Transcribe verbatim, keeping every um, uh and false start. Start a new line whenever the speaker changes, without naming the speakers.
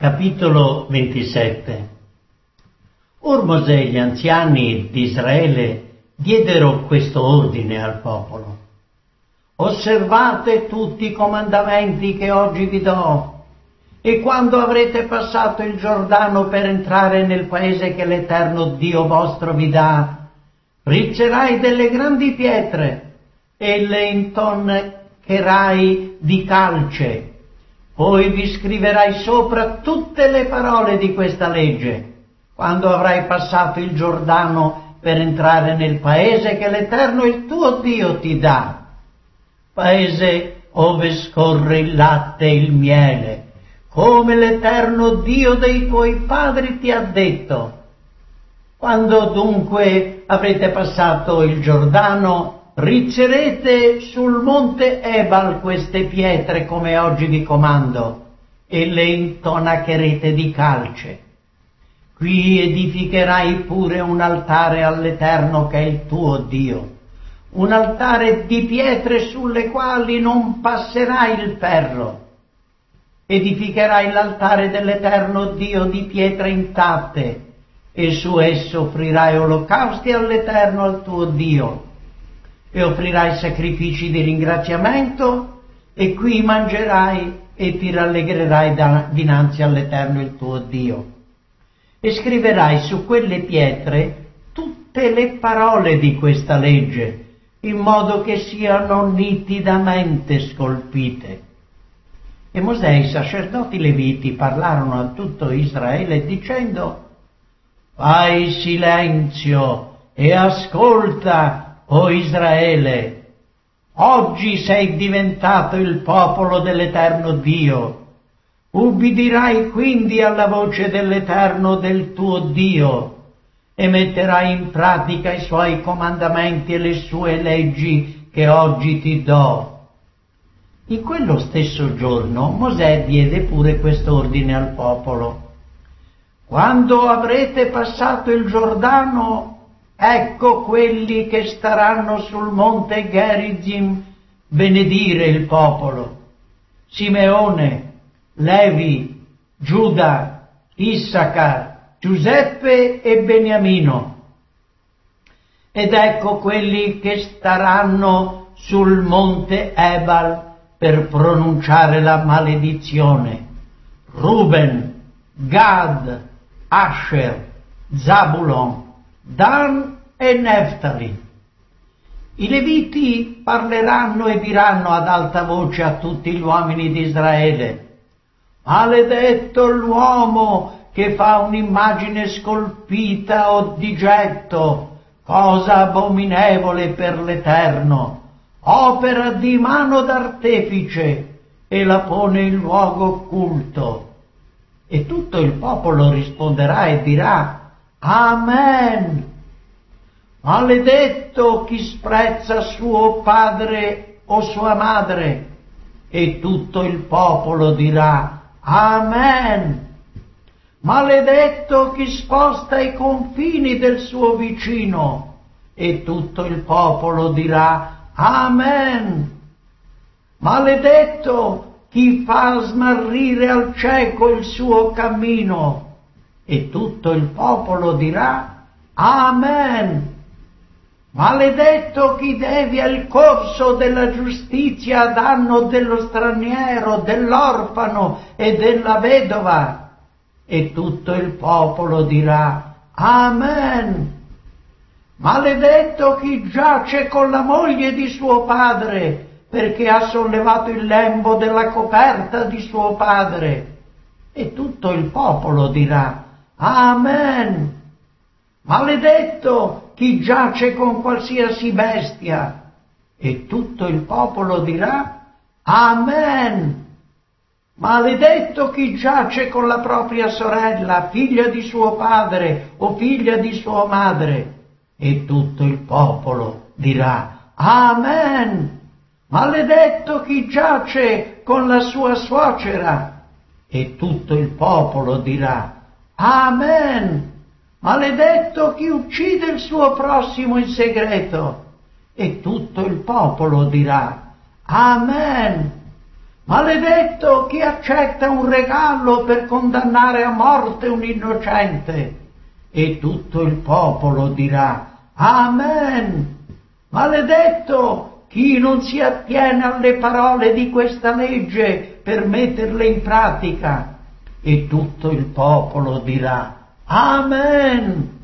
Capitolo ventisette. Or Mosè e gli anziani di Israele diedero questo ordine al popolo: osservate tutti i comandamenti che oggi vi do, e quando avrete passato il Giordano per entrare nel paese che l'Eterno Dio vostro vi dà, rizzerai delle grandi pietre e le intoncherai di calce. Poi vi scriverai sopra tutte le parole di questa legge, quando avrai passato il Giordano per entrare nel paese che l'Eterno il tuo Dio ti dà, paese ove scorre il latte e il miele, come l'Eterno Dio dei tuoi padri ti ha detto. Quando dunque avrete passato il Giordano, rizzerete sul monte Ebal queste pietre come oggi vi comando, e le intonacherete di calce. Qui edificherai pure un altare all'Eterno che è il tuo Dio, un altare di pietre sulle quali non passerai il ferro. Edificherai l'altare dell'Eterno Dio di pietre intatte, e su esso offrirai olocausti all'Eterno, al tuo Dio, e offrirai sacrifici di ringraziamento, e qui mangerai e ti rallegrerai da, dinanzi all'Eterno il tuo Dio. E scriverai su quelle pietre tutte le parole di questa legge, in modo che siano nitidamente scolpite. E Mosè e i sacerdoti leviti parlarono a tutto Israele dicendo: fai silenzio e ascolta, o Israele. Oggi sei diventato il popolo dell'Eterno Dio. Ubbidirai quindi alla voce dell'Eterno del tuo Dio e metterai in pratica i suoi comandamenti e le sue leggi che oggi ti do. In quello stesso giorno Mosè diede pure quest'ordine al popolo: quando avrete passato il Giordano, ecco quelli che staranno sul monte Gerizim benedire il popolo: Simeone, Levi, Giuda, Issacar, Giuseppe e Beniamino. Ed ecco quelli che staranno sul monte Ebal per pronunciare la maledizione: Ruben, Gad, Asher, Zabulon, Dan e Neftali. I Leviti parleranno e diranno ad alta voce a tutti gli uomini di Israele: maledetto l'uomo che fa un'immagine scolpita o di getto, cosa abominevole per l'Eterno, opera di mano d'artefice, e la pone in luogo occulto. E tutto il popolo risponderà e dirà: Amen. Maledetto chi sprezza suo padre o sua madre. E tutto il popolo dirà: Amen. Maledetto chi sposta i confini del suo vicino. E tutto il popolo dirà: Amen. Maledetto chi fa smarrire al cieco il suo cammino. E tutto il popolo dirà: Amen. Maledetto chi devia il corso della giustizia a danno dello straniero, dell'orfano e della vedova. E tutto il popolo dirà: Amen. Maledetto chi giace con la moglie di suo padre, perché ha sollevato il lembo della coperta di suo padre. E tutto il popolo dirà: Amen. Maledetto chi giace con qualsiasi bestia. E tutto il popolo dirà: Amen. Maledetto chi giace con la propria sorella, figlia di suo padre o figlia di sua madre. E tutto il popolo dirà: Amen. Maledetto chi giace con la sua suocera. E tutto il popolo dirà: Amen. Maledetto chi uccide il suo prossimo in segreto. E tutto il popolo dirà: Amen. Maledetto chi accetta un regalo per condannare a morte un innocente. E tutto il popolo dirà: Amen. Maledetto chi non si attiene alle parole di questa legge per metterle in pratica. E tutto il popolo dirà: Amen.